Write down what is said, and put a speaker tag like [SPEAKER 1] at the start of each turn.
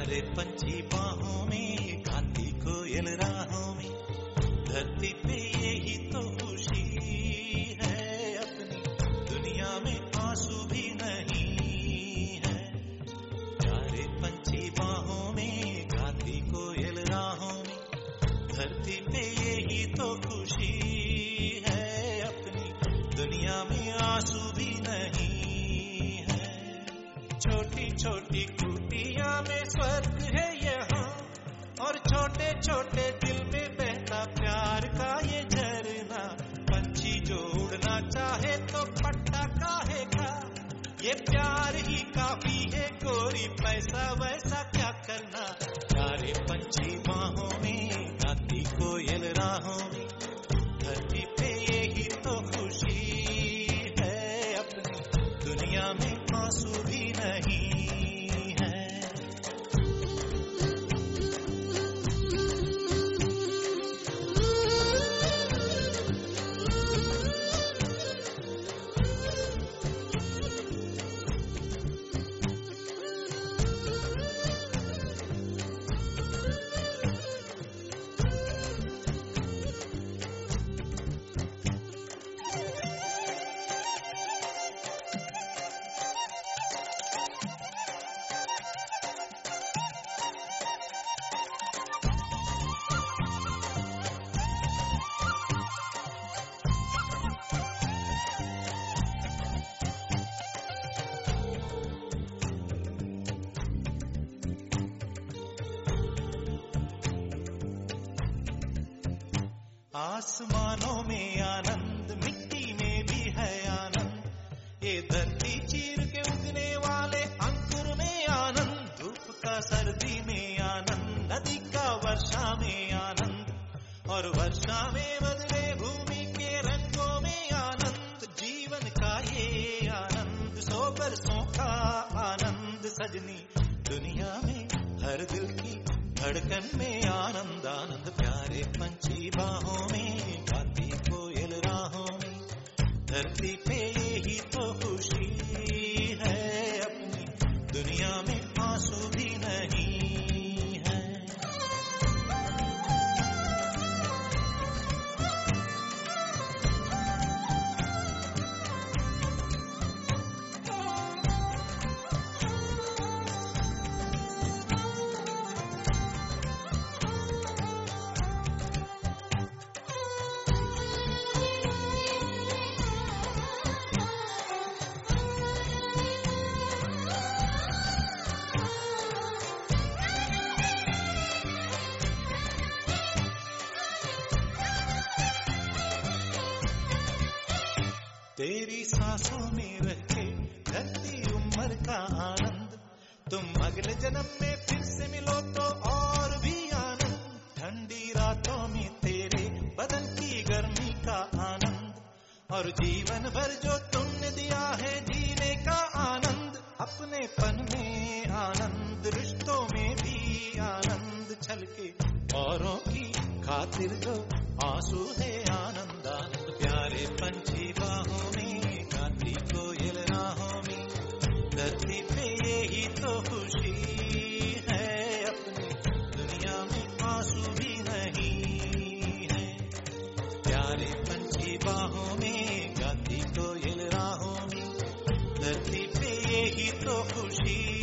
[SPEAKER 1] प्यारे पंछी बाहों में, गाती कोयल राहों में, धरती पे यही तो खुशी है अपनी, दुनिया में आंसू भी नहीं है। प्यारे पंछी बाहों में, गाती कोयल राहों में, धरती पे यही तो खुशी है अपनी, दुनिया में आंसू भी नहीं है। छोटी छोटी कुटिया में स्वर्ग है यहाँ, और छोटे छोटे दिल में बहता प्यार का ये झरना। पंछी जो उड़ना चाहे तो पट्टा काहे का, ये प्यार ही काफी है गोरी, पैसा वैसा क्या करना। प्यारे पंछी बाहों में, गाती कोयल राहों में, धरती पे यही तो खुशी है अपनी, दुनिया में आंसू भी नहीं है। आसमानों में आनंद, मिट्टी में भी है आनंद, ये धरती चीर के उगने वाले अंकुर में आनंद, धूप का सर्दी में आनंद, नदी का वर्षा में आनंद, और वर्षा में बदले भूमि के रंगों में आनंद। जीवन का ये आनंद, 100 बरसों का आनंद सजनी, दुनिया में हर दिल की धड़कन में आनंद आनंद। प्यारे पंछी बाहों में, गाती कोयल राहों में, धरती पे यही तो खुशी है अपनी, दुनिया में आंसू भी नहीं है। तेरी सांसों में रह के धरती उम्र का आनंद, तुम अगले जन्म में फिर से मिलो तो और भी आनंद। ठंडी रातों में तेरे बदन की गर्मी का आनंद, और जीवन भर जो तुमने दिया है जीने का आनंद। अपनेपन में आनंद, रिश्तों में भी आनंद, छलके औरों की खातिर जो आंसू है आनंद आनंद। प्यारे पंछी बाहों में, गाती कोयल राहों में, धरती पे यही तो खुशी है अपनी, दुनिया में आंसू भी नहीं है। प्यारे पंछी बाहों में, गाती कोयल राहों में, धरती पे यही तो खुशी